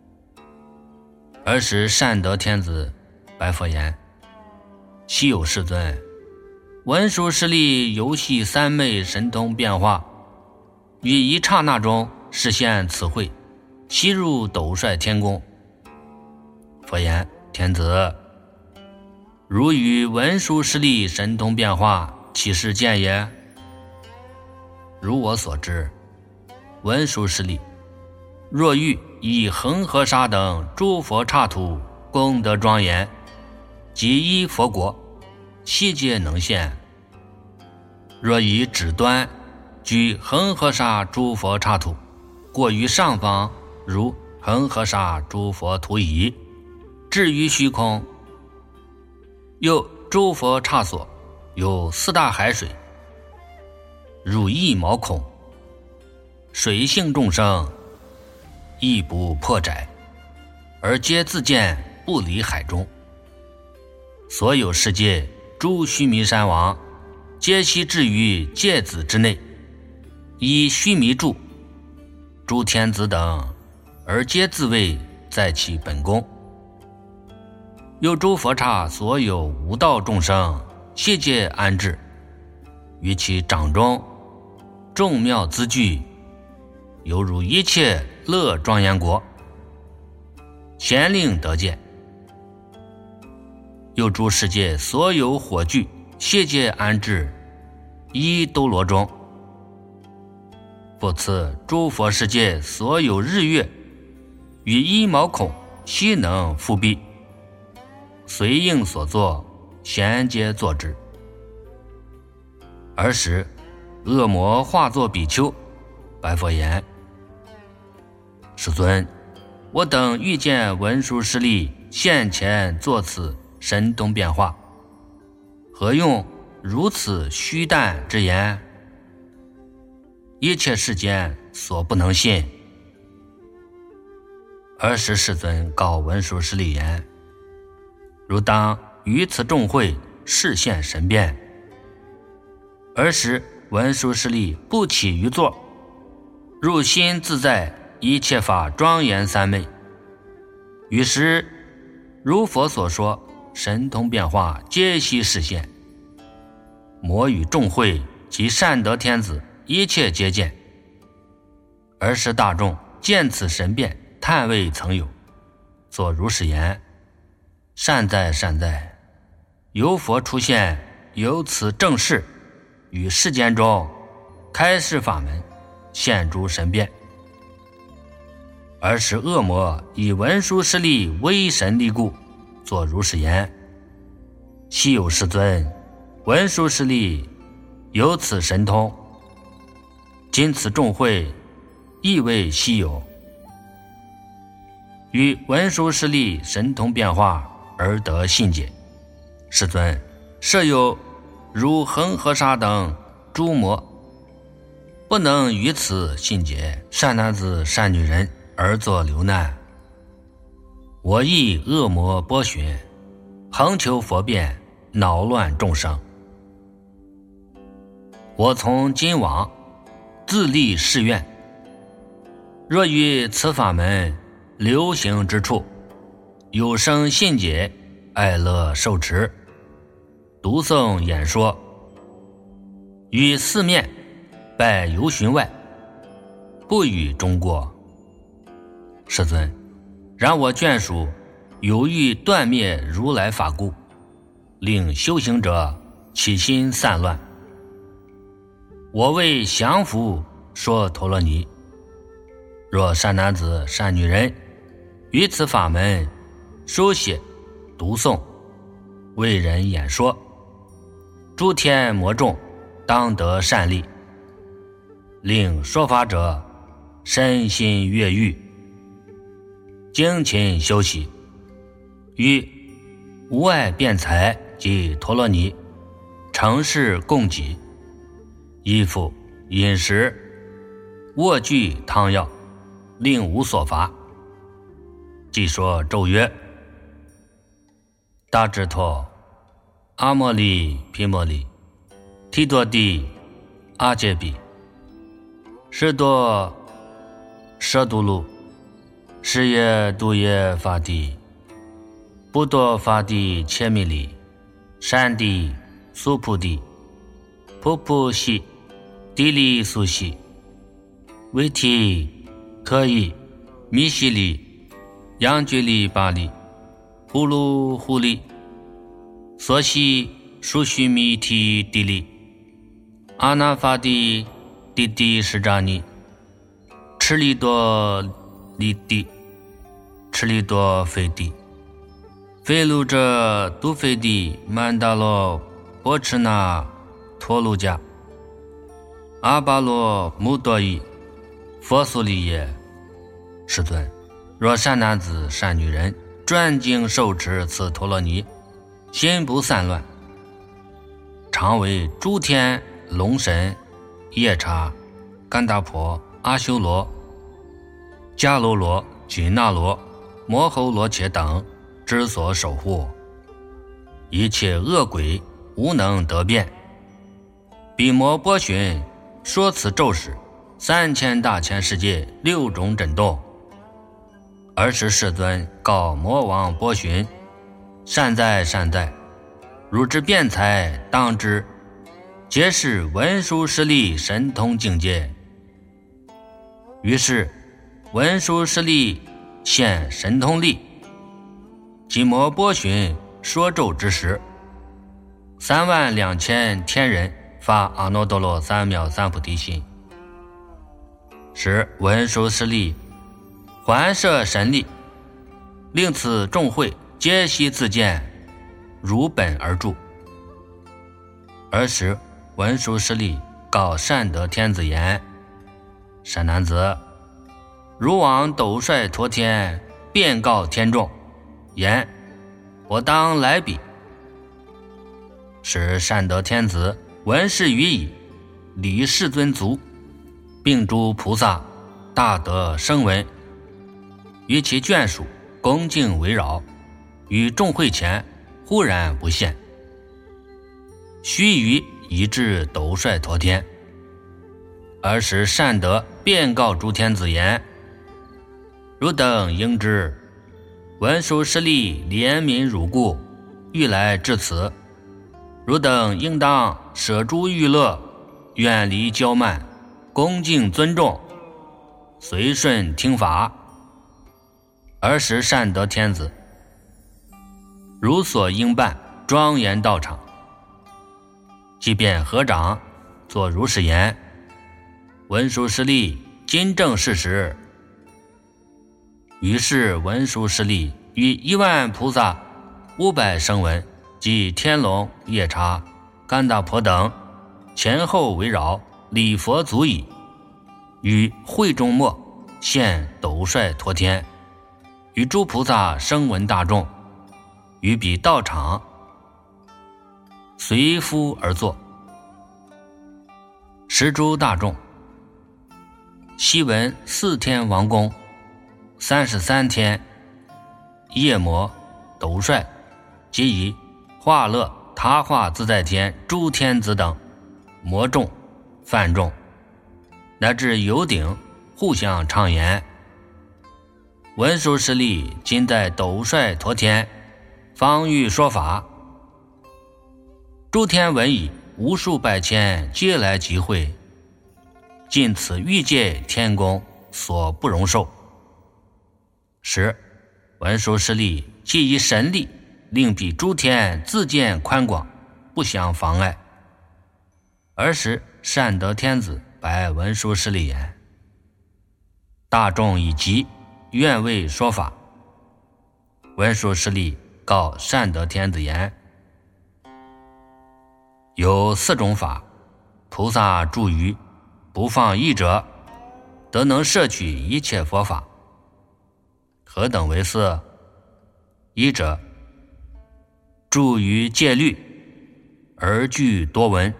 S1: 尔时善得天子白佛言：昔有世尊，文殊师利游戏三昧神通变化，于一刹那中实现此会，悉入斗率天宫。佛言：天子，如与文殊师利神通变化，岂是见也？如我所知，文殊师利若欲以恒河沙等诸佛刹土功德庄严，即依佛国，悉皆能现。若以指端居恒河沙诸佛刹土，过于上方，如恒河沙诸佛土矣，至于虚空，又诸佛刹所有4大海水，如一毛孔，水性众生亦不破窄，而皆自见不离海中。所有世界诸须弥山王，皆悉置于芥子之内，以须弥柱，诸天子等，而皆自卫在其本宫。又诸佛刹所有无道众生，悉皆安置于其掌中，众妙资具，犹如一切乐庄严国，咸令得见。又诸世界所有火炬，悉皆安置一兜罗中。复次诸佛世界所有日月，与一毛孔，悉能覆蔽，随应所作，咸皆作之。尔时恶魔化作比丘，白佛言：世尊，我等欲见文殊师利现前作此神通变化，何用如此虚诞之言？一切世间所不能信。尔时世尊告文殊师利言：汝当于此众会示现神变。尔时文殊师利不起于座，入心自在，一切法庄严三昧。于是如佛所说，神通变化皆悉示现。摩与众会及善德天子一切皆见。尔时大众见此神变，叹未曾有，作如是言：善哉善哉，有佛出现，有此正事，于世间中开示法门，现诸神变。尔时恶魔以文殊师利威神力故，作如是言：昔有世尊，文殊师利有此神通，今此众会亦为稀有，与文殊师利神通变化而得信解。世尊，设有如恒河沙等诸魔，不能于此信解，善男子善女人而作流难。我亦恶魔波旬，恒求佛变，恼乱众生。我从今往自立誓愿，若于此法门流行之处，有生信解，爱乐受持，读诵演说，于四面拜游巡外，不与中过。世尊，然我眷属有欲断灭如来法故，令修行者起心散乱。我为降伏说陀罗尼，若善男子善女人于此法门书写读诵，为人演说，诸天魔众当得善利，令说法者身心悦欲，精勤修习，与无碍辩才及陀罗尼承事供给，衣服饮食卧具汤药，令无所乏。即说咒曰：大智陀阿摩利毗摩利提多地阿揭比湿多舍度卢是耶度耶法地不多法地切米里山地苏普地普普西地利苏西维提可以米西里杨觉里巴里呼噜呼里索西舒须弥提地利阿那法地地地释迦尼吃利多利地吃利多非地非卢者都非地曼达罗波赤那陀卢迦阿巴罗穆多伊佛苏利耶。世尊，若善男子善女人专精受持此陀罗尼，心不散乱，常为诸天龙神夜叉干达婆阿修罗迦楼罗紧那罗摩吼罗伽等之所守护，一切恶鬼无能得变。彼摩波旬说此咒时，3000大千世界6种震动。尔时世尊告魔王波旬：善哉善哉，汝之辩才当知，皆是文殊师利神通境界。于是文殊师利现神通力，即摩波旬说咒之时，32000天人发阿耨多罗三藐三菩提心，使文殊师利环摄神力，令此众会皆悉自见，如本而住。尔时文殊师利告善德天子言：善男子，如往斗率陀天，便告天众， 言我当来比。使善德天子闻事于矣，礼世尊足，并诸菩萨大德声闻，于其眷属恭敬围绕，于众会前忽然不现。须臾移至斗率陀天，而使善德便告诸天子言：汝等应知，文殊师利怜悯汝故，欲来至此。汝等应当舍诸欲乐，远离骄慢，恭敬尊重，随顺听法。而使善德天子如所应办，庄严道场。即便合掌作如是言：文殊师利今正事实。于是文殊师利与10000菩萨500声闻及天龙夜叉干达婆等前后围绕，礼佛足矣，于会中末现斗率陀天，与诸菩萨声闻大众于彼道场随夫而坐。时诸大众悉闻4天王宫33天夜魔斗率及以化乐他化自在天诸天子等魔众梵众乃至有顶互相唱言：文殊师利今在斗率陀天，方欲说法。诸天闻已，无数百千皆来集会，尽此欲界天宫所不容受。时文殊师利既以神力令彼诸天自见宽广，不相妨碍。尔时善德天子白文殊师利言：大众已集，愿为说法。文殊师利告善德天子言：有4种法，菩萨住于不放逸者，得能摄取一切佛法。何等为4？一者，住于戒律而具多闻；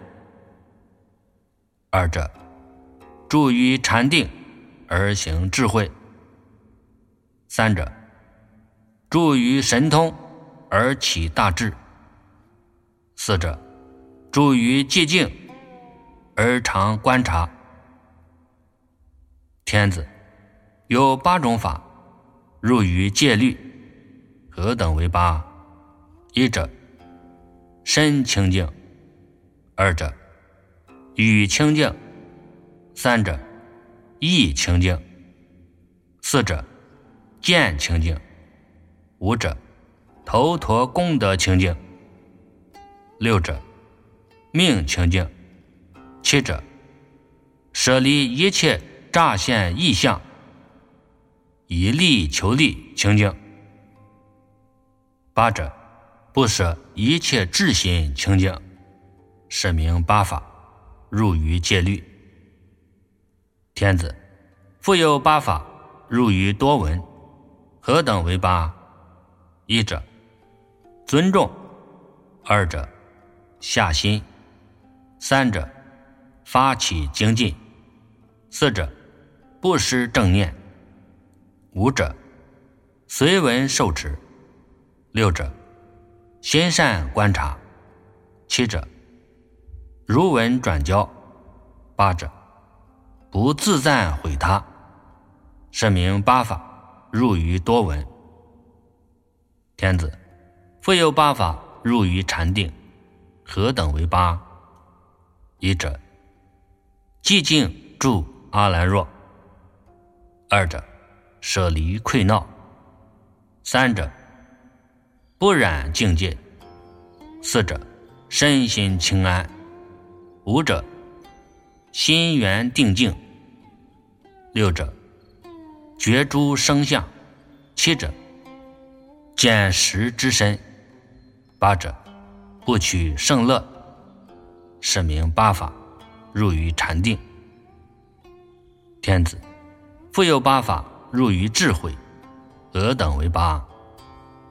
S1: 二者，住于禅定而行智慧；三者，住于神通而起大智；四者，住于寂静而常观察。天子有8种法，入于戒律。何等为8？一者，身清净；二者，语清净；三者，意清净；四者，见清净；五者，头陀功德清净；六者，命清净；七者，舍离一切乍现异象，以利求利清净；八者，不舍一切智心清净，是名8法，入于戒律。天子复有8法，入于多闻。何等为8？一者，尊重；二者，下心；三者，发起精进；四者，不失正念；五者，随闻受持；六者，心善观察；七者，如闻转交；八者，不自赞毁他。是名8法，入于多闻。天子复有8法，入于禅定。何等为8？一者，寂静住阿兰若；二者，舍离溃闹；三者，不染境界；四者，身心清安；五者，心源定静；六者，觉诸生相；七者，见识之身；八者，不取胜乐。是名8法，入于禅定。天子复有8法，入于智慧。何等为8？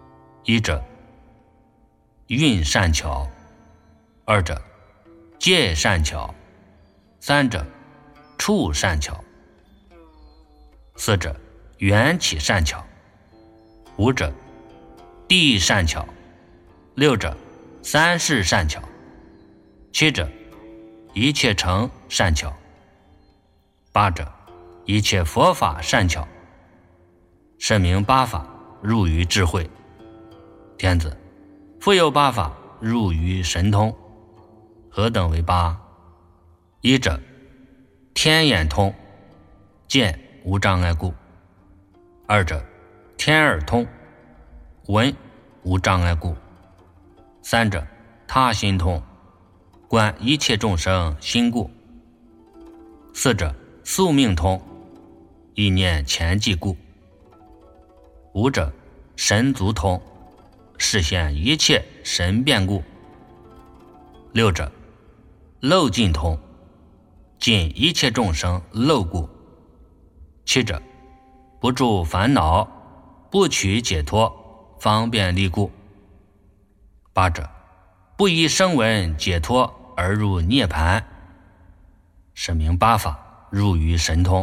S1: 一者运善巧，二者戒善巧，三者处善巧，四者缘起善巧，五者地善巧，六者三世善巧，七者一切成善巧，八者一切佛法善巧。是名八法入于智慧。天子，复有八法入于神通，何等为八？一者天眼通，见无障碍故；二者天耳通，闻无障碍故；三者他心通，观一切众生心故；四者宿命通，意念前际故；五者神足通，示现一切神变故；六者漏尽通，尽一切众生漏故；七者不住烦恼，不取解脱，方便利故；八者不以声闻解脱而入涅盘。是名八法入于神通。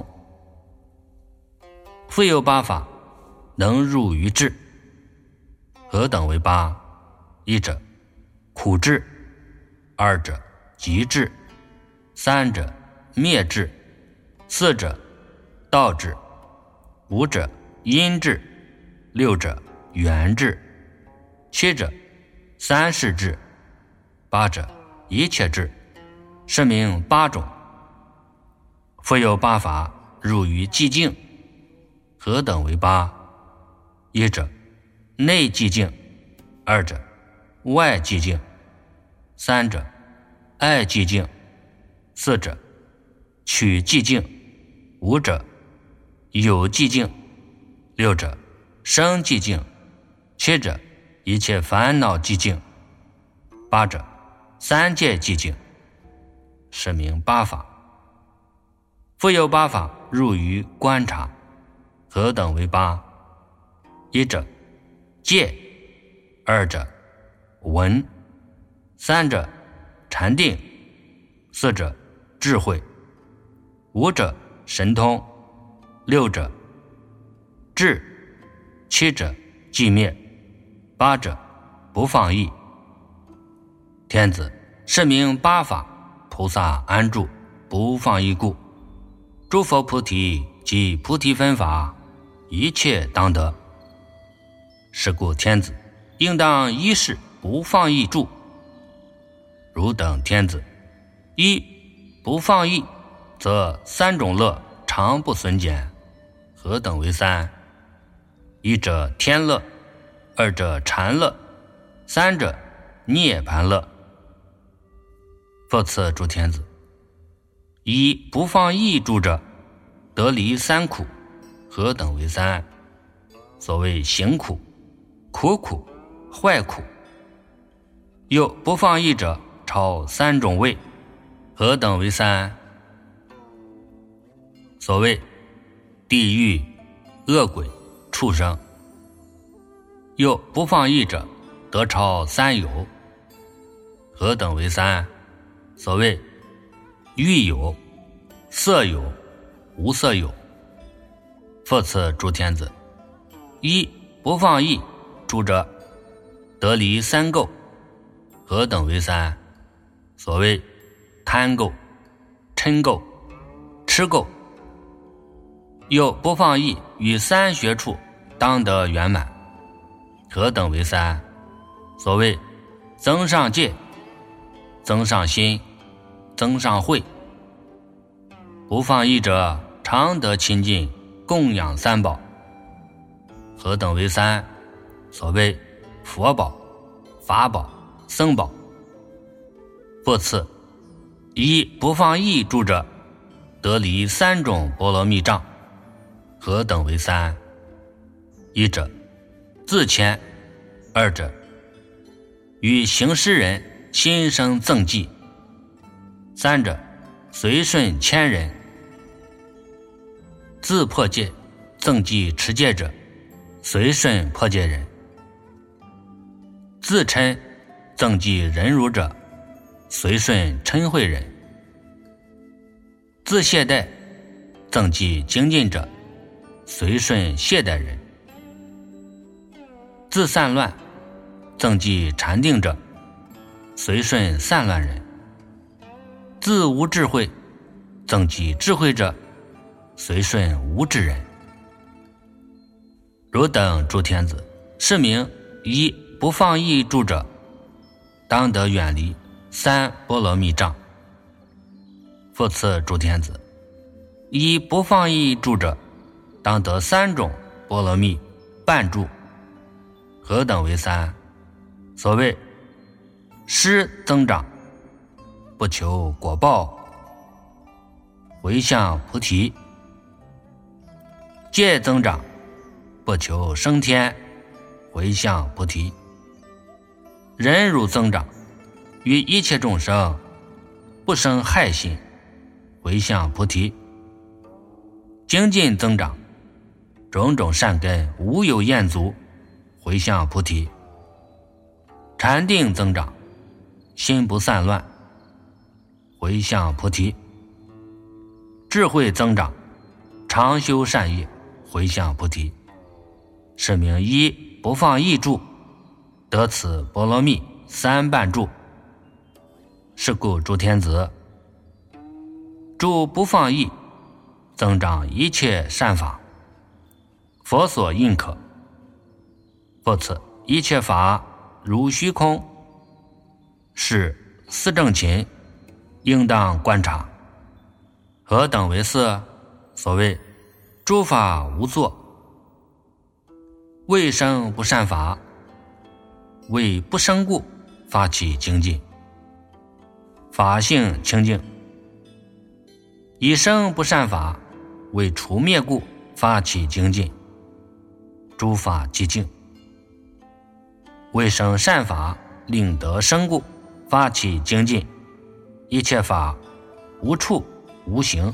S1: 复有八法能入于智。何等为八？一者苦智，二者极智，三者灭智，四者道智，五者因智，六者缘智，七者三世智，八者一切智。是名八种。复有八法入于寂静。何等为八？一者内寂静，二者外寂静，三者爱寂静，四者取寂静，五者有寂静，六者生寂静，七者一切烦恼寂静，八者三界寂静。是名八法。复有八法入于观察。何等为八？一者戒，二者闻，三者禅定，四者智慧，五者神通，六者智，七者寂灭，八者不放逸。天子，是名八法菩萨安住不放逸故。诸佛菩提及菩提分法，一切当得。是故天子应当一事不放逸住。汝等天子，一不放逸，则三种乐常不损减。何等为三？一者天乐，二者禅乐，三者涅盘乐。复次诸天子，一不放逸住者，得离三苦。何等为三？所谓行苦、苦苦、坏苦。又不放逸者，超三种味。何等为三？所谓地狱、恶鬼、畜生。又不放逸者，得超三有。何等为三？所谓欲有、色有、无色有。复次诸天子，一不放逸住者，得离三垢。何等为三？所谓贪垢、嗔垢、痴垢。又不放逸与三学处当得圆满。何等为三？所谓增上戒、增上心、增上慧。不放逸者，常得亲近供养三宝。何等为三？所谓佛宝、法宝、僧宝。复次，一不放逸住者，得离三种波罗蜜障。何等为三？一者自谦，二者与行施人心生憎忌，三者随顺谦人。自破戒，憎忌持戒者，随顺破戒人。 自嗔增记忍辱者，随顺嗔恚人；自懈怠增记精进者，随顺懈怠人；自散乱增记禅定者，随顺散乱人；自无智慧增记智慧者，随顺无智人。汝等诸天子，是名一不放逸住者，当得远离三波罗蜜障。复次诸天子，一不放逸住者，当得三种波罗蜜半住。何等为三？所谓施增长，不求果报，回向菩提；戒增长，不求升天，回向菩提；忍辱增长，于一切众生不生害心，回向菩提；精进增长，种种善根无有厌足，回向菩提；禅定增长，心不散乱，回向菩提；智慧增长，常修善业，回向菩提。是名一不放逸住，得此波罗蜜三半住。是故诸天子，住不放逸，增长一切善法，佛所应可。复次一切法如虚空，是四正勤，应当观察。何等为四？所谓诸法无作，未生不善法，为不生故发起精进，法性清净；已生不善法，为除灭故发起精进，诸法寂静；未生善法，令得生故发起精进，一切法无处无形；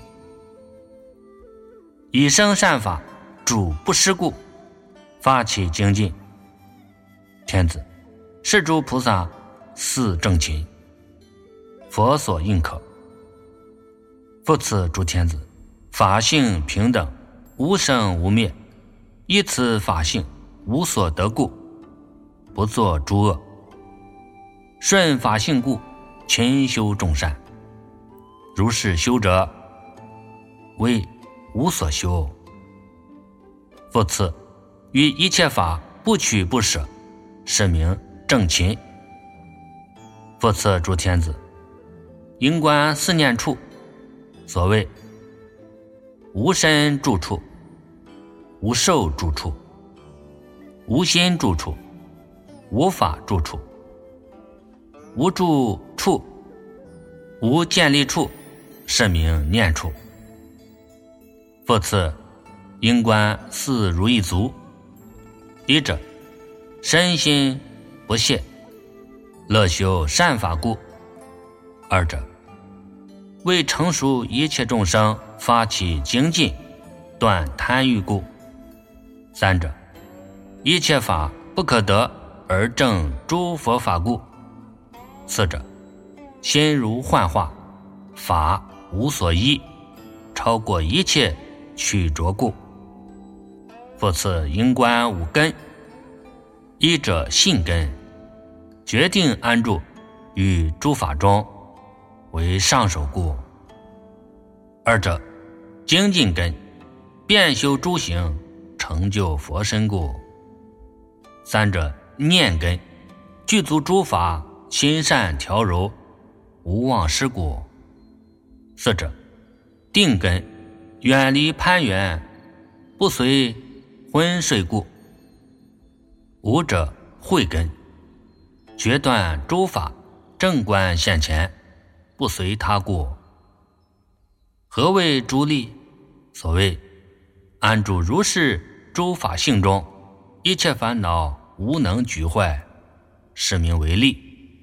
S1: 已生善法，主不施故发起精进。天子，是诸菩萨四正勤，佛所应可。复次诸天子，法性平等，无生无灭，依此法性无所得故，不作诸恶，顺法性故，勤修众善。如是修者，为无所修。复次于一切法不取不舍，是名正勤。复次诸天子，应观四念处。所谓无身住处，无受住处，无心住处，无法住处，无住处，无建立处，是名念处。复次应观四如意足。一者，身心不懈，乐修善法故；二者，为成熟一切众生发起精进，断贪欲故；三者，一切法不可得而证诸佛法故；四者，心如幻化，法无所依，超过一切取着故。复次应观五根。一者信根，决定安住于诸法中，为上首故；二者精进根，遍修诸行，成就佛身故；三者念根，具足诸法，心善调柔，无忘失故；四者定根，远离攀缘，不随昏睡故；五者慧根，决断诸法，正观现前，不随他故。何谓诸力？所谓安住如是诸法性中，一切烦恼无能举坏，是名为力。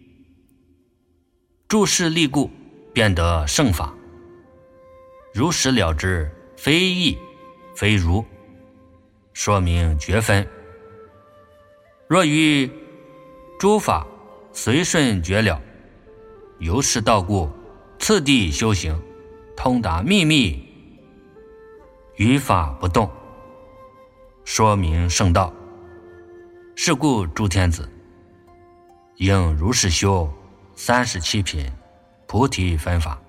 S1: 注释力故，便得圣法。如实了之，非义非如，说明觉分。若于诸法随顺觉了，由是道故，次第修行，通达秘密，于法不动，说明圣道。是故诸天子，应如是修37品菩提分法，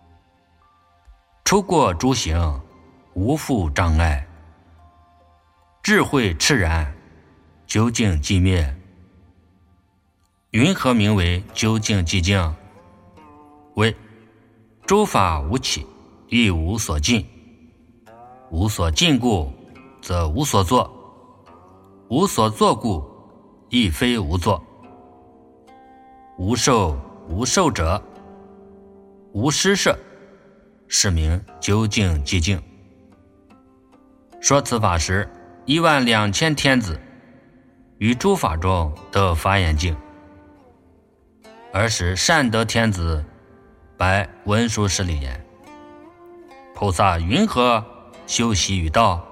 S1: 出过诸行，无复障碍，智慧炽然，究竟寂灭。云何名为究竟寂静？为诸法无起，亦无所尽。无所尽故，则无所作；无所作故，亦非无作。无受无受者，无施设，是名究竟寂静。说此法时，12000天子于诸法中得发言境。尔时善德天子白文殊师利言：菩萨云何修习于道？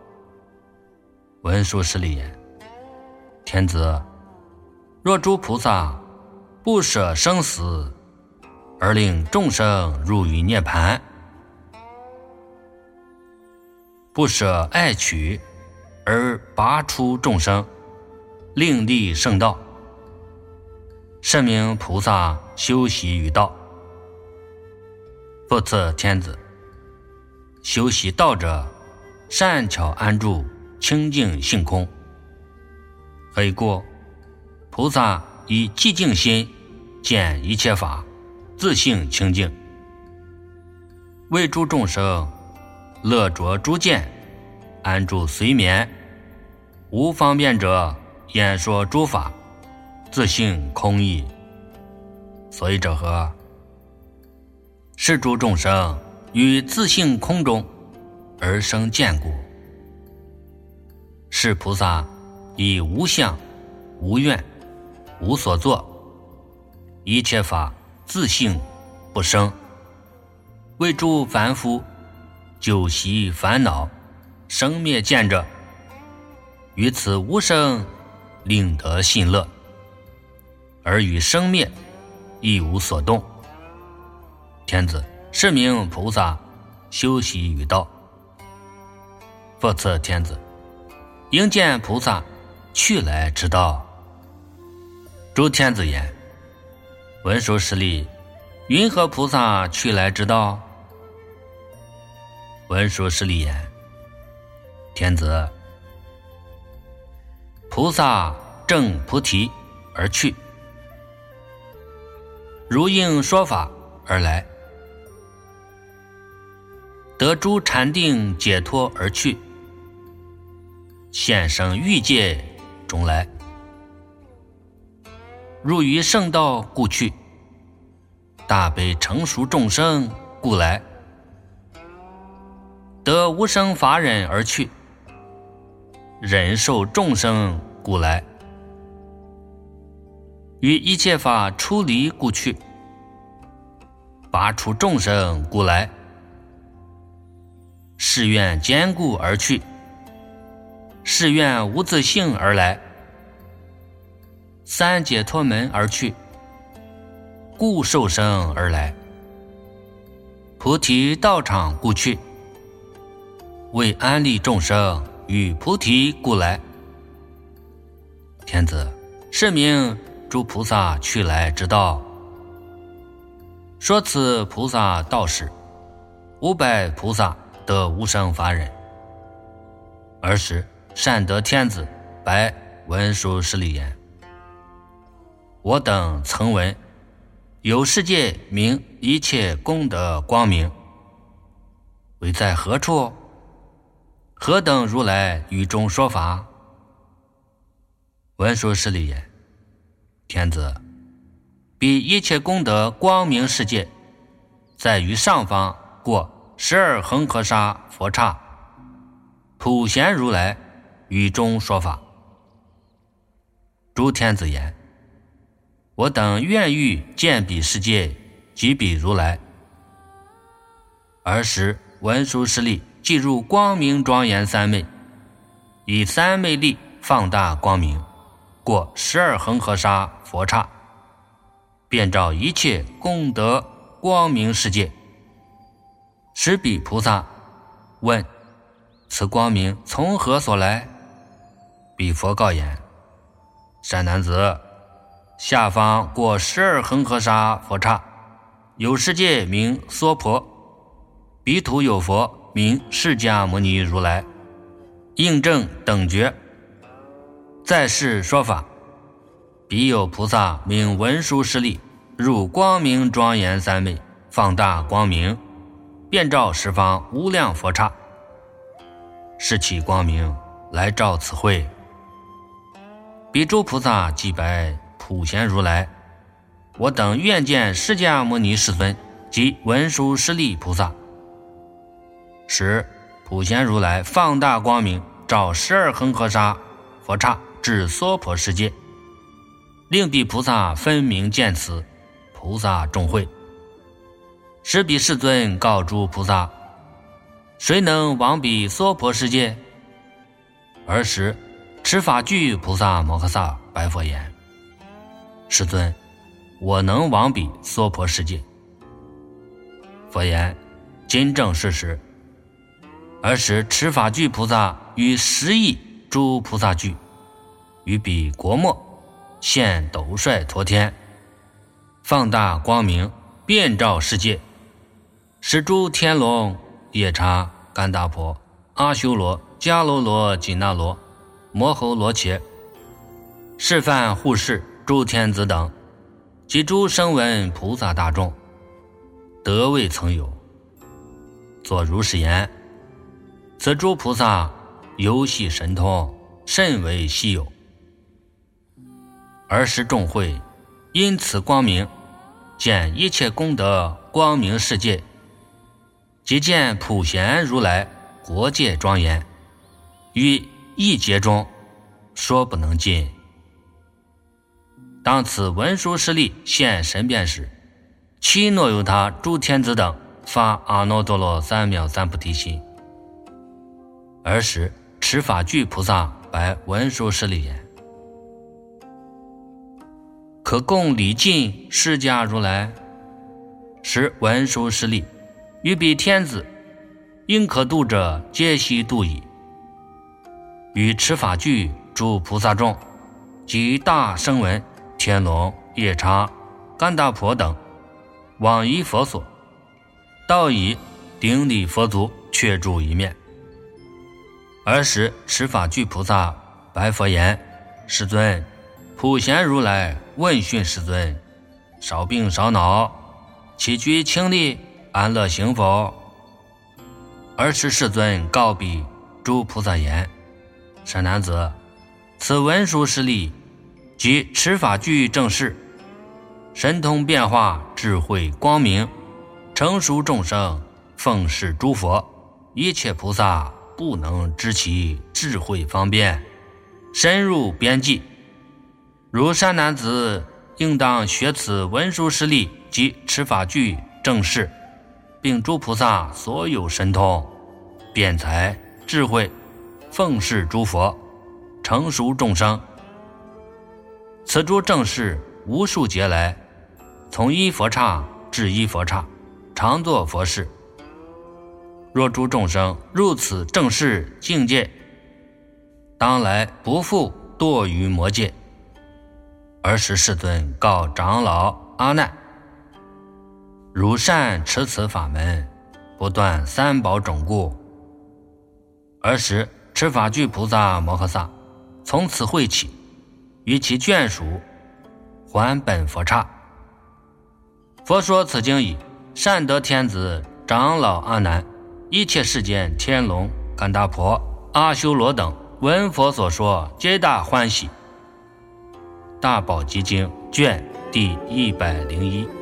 S1: 文殊师利言：天子，若诸菩萨不舍生死，而令众生入于涅槃，不舍爱取，而拔出众生，另立圣道，是名菩萨修习于道。复次天子，修习道者，善巧安住清净性空。何以故？菩萨以寂静心见一切法，自性清净，为诸众生乐着诸见，安住随眠，无方便者演说诸法，自性空义。所以者何？是诸众生于自性空中而生见故。是菩萨以无相、无愿、无所作，一切法自性不生，为诸凡夫久习烦恼生灭见者，于此无生令得信乐，而与生灭亦无所动。天子，是名菩萨修习于道。复次天子，应见菩萨去来之道。诸天子言：文殊师利，云何菩萨去来之道？文殊师利言：天子，菩萨正菩提而去，如应说法而来，得诸禅定解脱而去，现生欲界中来，入于圣道故去，大悲成熟众生故来，得无生法忍而去，忍受众生故来，于一切法出离故去，拔除众生故来，誓愿坚固而去，誓愿无自性而来，三解脱门而去，故受生而来，菩提道场故去，为安利众生与菩提故来。天子，是名诸菩萨去来之道。说此菩萨道时，500菩萨得无生法忍。尔时善德天子白文殊师利言：我等曾闻有世界名一切功德光明，为在何处？何等如来于中说法？文殊师利言：天子，彼一切功德光明世界，在于上方过12恒河沙佛刹，普贤如来于中说法。诸天子言：我等愿欲见彼世界及彼如来。尔时文殊师利即入光明庄严三昧，以三昧力放大光明， 过12恒河沙佛刹，遍照一切功德光明世界。时彼菩萨问：此光明从何所来？彼佛告言：善男子，下方过12恒河沙佛刹，有世界名娑婆，彼土有佛名释迦牟尼如来，应正等觉，在世说法。彼有菩萨名文殊师利，入光明庄严三昧，放大光明，遍照十方无量佛刹，是其光明来照此会。彼诸菩萨即白普贤如来：我等愿见释迦牟尼世尊及文殊师利菩萨。时普贤如来放大光明，照12恒河沙佛刹至娑婆世界，令彼菩萨分明见此。菩萨众会。时彼世尊告诸菩萨：谁能往彼娑婆世界？尔时持法具菩萨摩诃萨白佛言：世尊，我能往彼娑婆世界。佛言：今正是时。尔时持法具菩萨与10亿诸菩萨具，于彼国末现斗率陀天，放大光明，遍照世界，使诸天龙、夜叉、干达婆、阿修罗、迦楼罗、紧那罗、摩吼罗伽、示范护世诸天子等及诸声闻菩萨大众，得未曾有。作如是言：此诸菩萨游戏神通，甚为稀有。尔时众会因此光明，见一切功德光明世界，即见普贤如来国界庄严，于一劫中说不能尽。当此文殊师利现神变时，其若有他诸天子等发阿耨多罗三藐三菩提心。尔时持法具菩萨白文殊师利言：可供礼敬释迦如来。时文殊师利于彼天子应可度者，皆悉度矣。与持法具诸菩萨众及大声闻、天龙、夜叉、干达婆等，往依佛所，到以顶礼佛足，却住一面。尔时持法具菩萨白佛言：世尊，普贤如来问讯世尊：少病少恼，起居清利，安乐行否？尔时世尊告彼诸菩萨言：善男子，此文殊师利即持法具正士，神通变化，智慧光明，成熟众生，奉事诸佛，一切菩萨不能知其智慧方便，深入边际。如善男子应当学此文殊师利及持法具正士，并诸菩萨所有神通、辩才、智慧，奉事诸佛，成熟众生。此诸正士无数劫来，从一佛刹至一佛刹，常作佛事。若诸众生入此正士境界，当来不复堕于魔界。尔时世尊告长老阿难：汝善持此法门，不断三宝种故。尔时持法具菩萨摩诃萨从此会起，于其眷属还本佛刹。佛说此经已，善得天子长老阿难，一切世间天龙、干达婆、阿修罗等闻佛所说，皆大欢喜。大宝积经卷第101。